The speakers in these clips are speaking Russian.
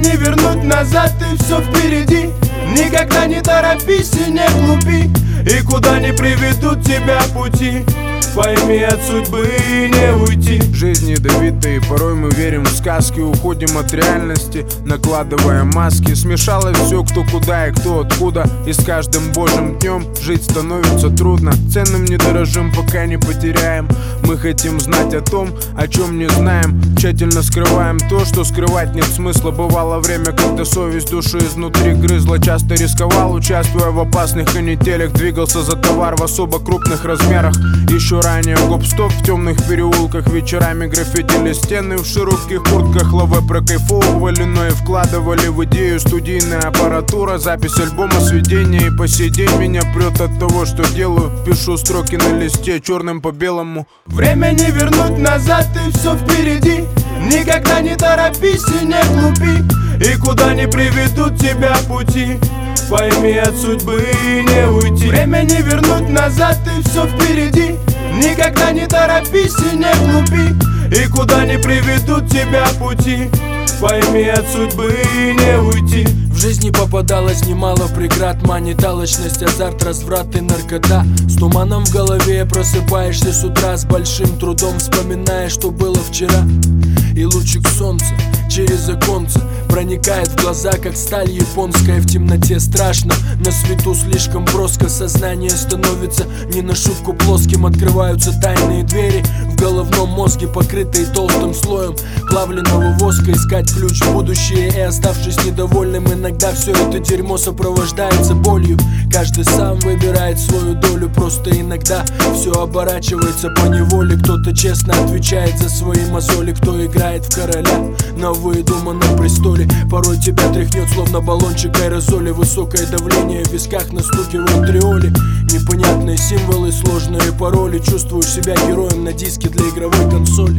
не вернуть назад, и все впереди. Никогда не торопись и не глупи, и куда не приведут тебя пути, пойми, от судьбы не уйти. Жизнь ядовитая, и порой мы верим в сказки. Уходим от реальности, накладывая маски. Смешалось все, кто куда и кто откуда, и с каждым божьим днем жить становится трудно. Ценным не дорожим, пока не потеряем. Мы хотим знать о том, о чем не знаем. Тщательно скрываем то, что скрывать нет смысла. Бывало время, когда совесть души изнутри грызла. Часто рисковал, участвуя в опасных канителях. Двигался за товар в особо крупных размерах. Еще ранее гоп-стоп в темных переулках. Вечерами граффитили стены в широких куртках. ЛВ прокайфовывали, но и вкладывали в идею. Студийная аппаратура, запись альбома, сведения. И по сей день меня прет от того, что делаю. Пишу строки на листе черным по белому. Время не вернуть назад, и все впереди. Никогда не торопись и не глупи, и куда не приведут тебя пути, пойми, от судьбы не уйти. Время не вернуть назад, и все впереди. Никогда не торопись и не глупи, и куда не приведут тебя пути, пойми, от судьбы не уйти. В жизни попадалось немало преград, манит алчность, азарт, разврат и наркота. С туманом в голове просыпаешься с утра, с большим трудом вспоминая, что было вчера. И лучик солнца через оконце проникает в глаза, как сталь японская. В темноте страшно, на свету слишком броско. Сознание становится не на шутку плоским. Открываются тайные двери в головном мозге, покрытые толстым слоем плавленного воска. Искать ключ в будущее и, оставшись недовольным, иногда все это дерьмо сопровождается болью. Каждый сам выбирает свою долю, просто иногда все оборачивается по неволе. Кто-то честно отвечает за свои мозоли, кто играет в короля на выдуманном престоле. Порой тебя тряхнет, словно баллончик аэрозоли. Высокое давление в висках настукивает триоли. Непонятные символы, сложные пароли. Чувствуешь себя героем на диске для игровой консоли.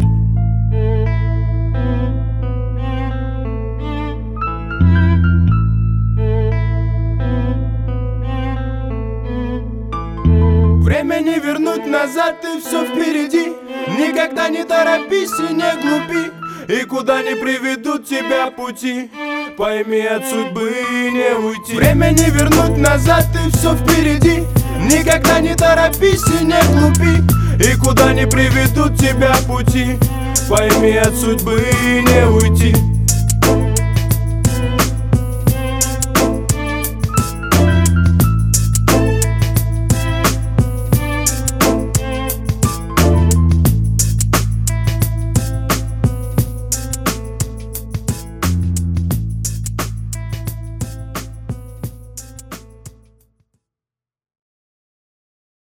Время не вернуть назад, и все впереди. Никогда не торопись и не глупи, и куда не приведут тебя пути, пойми, от судьбы не уйти. Время не вернуть назад, и все впереди. Никогда не торопись и не глупи, и куда не приведут тебя пути, пойми, от судьбы не уйти.